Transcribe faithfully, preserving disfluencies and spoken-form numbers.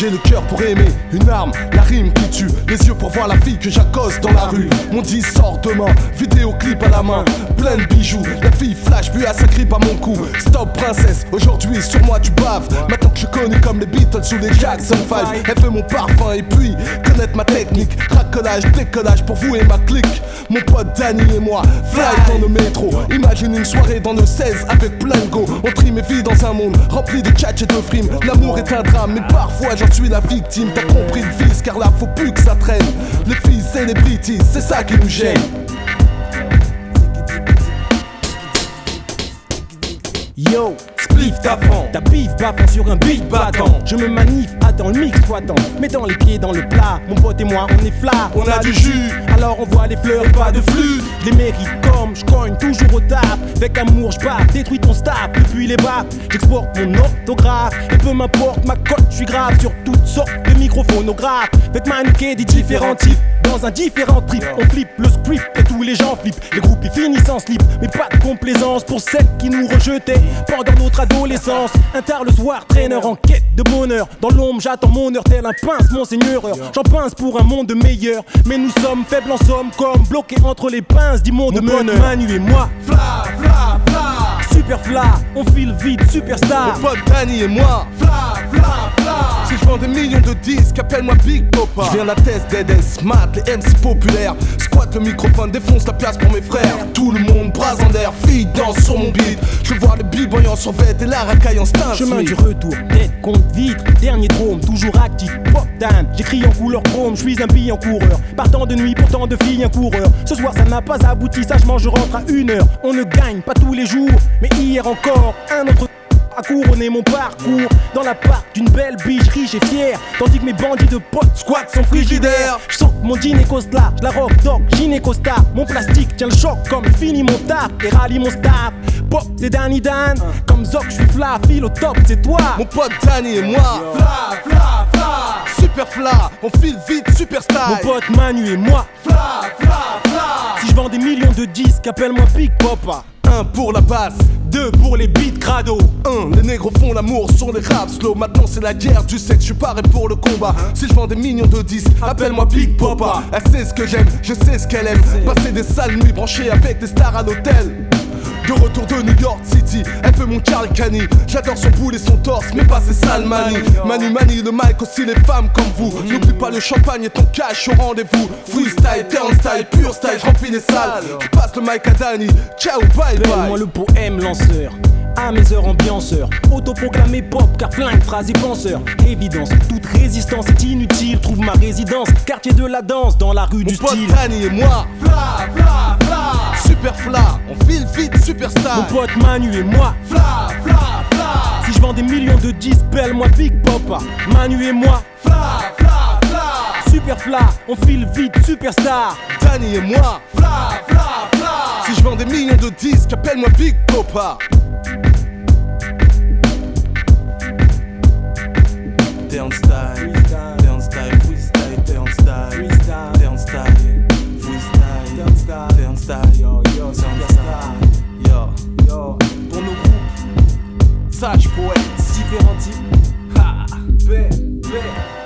J'ai le cœur pour aimer, une arme, la rime qui tue. Les yeux pour voir la fille que j'accoste dans la rue. Mon disque sort demain, vidéoclip à la main, plein de bijoux. La fille flash, puis elle s'agrippe à mon cou. Stop princesse, aujourd'hui sur moi tu baves. Maintenant que je connais comme les Beatles ou les Jackson five. Elle veut mon parfum et puis connaître ma technique. Racolage, décollage pour vous et ma clique. Mon pote Danny et moi, fly dans le métro. Imagine une soirée dans nos seize avec plein de go. On trie mes vies dans un monde rempli de catch et de frimes. L'amour est un drame, mais parfois j'en suis la victime. T'as compris le fils, car là faut plus que ça traîne. Les filles celebrities, c'est ça qui nous gêne. Yo, spliff t'apprends, ta bif baffant sur un beat battant. Je me manif, attends le mix squattant, mettant les pieds dans le plat. Mon pote et moi on est flat, on a du jus. Alors on voit les fleurs et pas de flux. Les mérites comme je cogne toujours au tap. Avec amour je pars, détruis ton staff. Depuis les bas, j'exporte mon orthographe. Et peu m'importe ma cote, je suis grave sur toutes sortes de microphonographes. Avec mannequin des différents types. Dans un différent trip, on flippe le script et tous les gens flippent. Les groupes ils finissent en slip, mais pas de complaisance pour celles qui nous rejetaient pendant notre adolescence. Un tard le soir, traîneur en quête de bonheur. Dans l'ombre j'attends mon heure, tel un pince monseigneur. J'en pince pour un monde meilleur, mais nous sommes faibles en somme, comme bloqués entre les pinces du monde meneur. Manu et moi, fla, fla, fla. Super fla, on file vite, superstar. Mon pote Danny et moi, fla, fla, fla. Si je vends des millions de disques, appelle-moi Big Papa. Je viens de la test d'Eden Smart, les M C populaires. Squatte le microphone, défonce la place pour mes frères. Tout le monde bras en l'air, filles danse sur mon beat. Je vois le b-boy en survêt et la racaille en Stan Chemin Smith. du retour, tête contre vitre, dernier drôme, toujours actif, pop down. J'écris en couleur chrome, je suis un billet en coureur. Partant de nuit, pourtant de filles un coureur. Ce soir ça n'a pas abouti, sagement je rentre à une heure. On ne gagne pas tous les jours, mais hier encore, un autre a couronné mon parcours dans la part d'une belle biche riche et fière. Tandis que mes bandits de potes squat sont frigidaires. Je sors mon jean Costa, je la rock dog, gynécosta. Mon plastique tient le choc comme fini mon taf et rallie mon staff. Pop c'est Danny Dan, comme Zoc je suis fla, file au top c'est toi. Mon pote Danny et moi, fla, fla, fla. Super fla, on file vite, superstar. Mon pote Manu et moi, fla, fla, fla. Si je vends des millions de disques, appelle-moi Big Papa. Un pour la basse, deux pour les beats crado. Un, les négros font l'amour sur les raps slow. Maintenant c'est la guerre du sexe, je suis paré pour le combat. Si je vends des millions de disques, appelle-moi Big Papa. Elle sait ce que j'aime, je sais ce qu'elle aime. Passer des sales nuits branchées avec des stars à l'hôtel. De retour de New York City, elle fait mon Carl Cani. J'adore son boule et son torse, mais pas ses sales manies. Manu manie le mic, aussi les femmes comme vous. N'oublie pas le champagne et ton cash au rendez-vous. Freestyle, turnstyle, pure style, je remplis les salles. Je passe le mic à Danny, ciao, bye bye. Moi le poème lanceur, à mes heures ambianceur. Autoproclamé pop car flingue, phrase et penseur. Évidence, toute résistance est inutile. Trouve ma résidence, quartier de la danse, dans la rue du Mon style. Mon pote Danny et moi, fla, fla, fla. Super fla, on file vite, superstar. Mon pote Manu et moi, fla, fla, fla. Si je vends des millions de disques, appelle-moi Big Papa. Manu et moi, fla, fla, fla. Super fla, on file vite, superstar. Danny et moi, fla, fla, fla. Si je vends des millions de disques, appelle-moi Big Papa. Turnstyle, turnstyle, freestyle, turnstyle, turnstyle, freestyle, turnstyle, yo, yo, turnstyle, yo, yo, pour nos groupes, sage poète, différents types, ha, B, B.